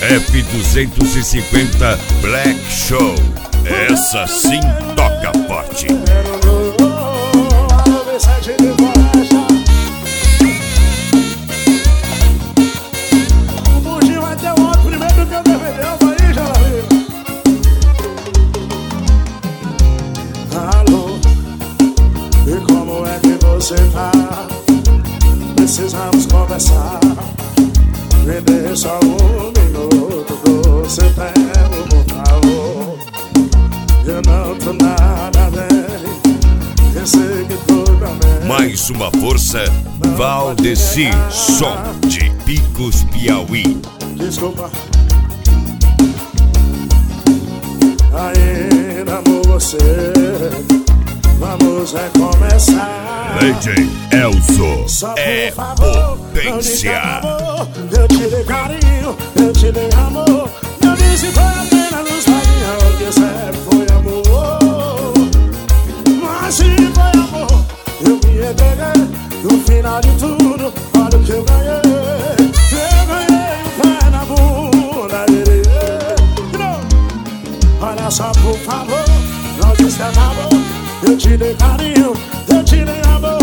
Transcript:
F250 Black Show. Essa sim toca forte. O Buginho vai ter um outro primeiro que eu defendeu aí, já alô, e como é que você tá? Precisamos conversar. Me dê só um minuto, você tem por favor. Eu não tô nada bem, eu sei que tudo bem. Mais uma força, Valdeci, som de Picos, Piauí. Desculpa, ainda amo você. Vamos recomeçar. DJ Elzo Só é por favor, potência. Eu te dei carinho, eu te dei amor. Eu disse foi apenas nostalgia, que sempre foi amor. Mas se foi amor, eu me entreguei. No final de tudo, olha o que eu ganhei. Eu ganhei o pé na bunda dele. Olha só por favor, não disse acabou. Eu te dei carinho, eu te dei amor.